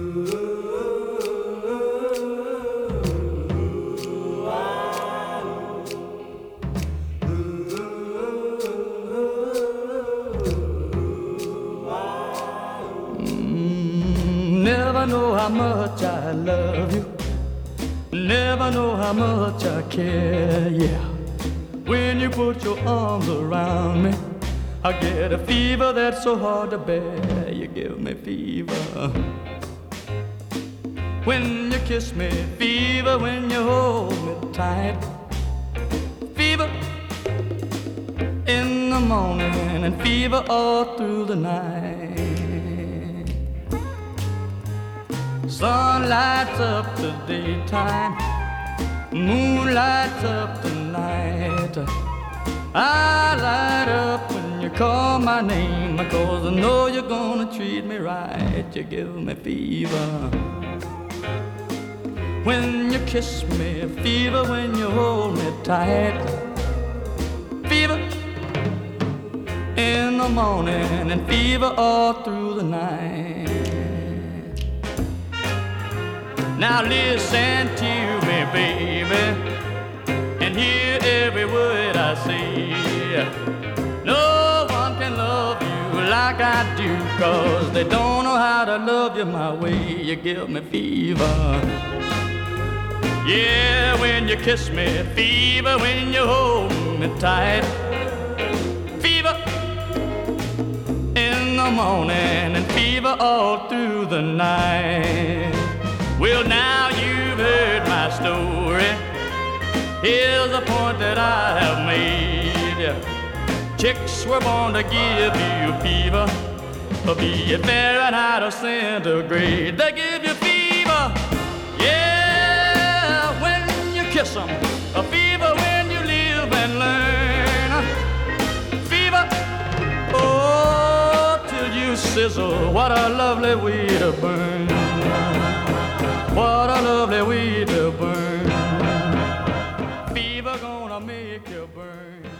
Never know how much I love you. Never know how much I care, yeah. When you put your arms around me, I get a fever that's so hard to bear. You give me fever when you kiss me, fever when you hold me tight, fever in the morning and fever all through the night. Sun lights up the daytime, moon lights up the night. I light up when you call my name, because I know you're gonna treat me right. You give me fever when you kiss me, fever when you hold me tight, fever in the morning and fever all through the night. Now listen to me, baby, and hear every word I say. No one can love you like I do, 'cause they don't know how to love you my way. You give me fever, yeah, when you kiss me, fever when you hold me tight, fever in the morning and fever all through the night. Well, now you've heard my story. Here's the point that I have made. Chicks were born to give you fever, be it Fahrenheit or centigrade. They give you fever, yeah, when you kiss them. A fever when you live and learn. Fever, oh, till you sizzle. What a lovely way to burn. What a lovely way to burn. Fever gonna make you burn.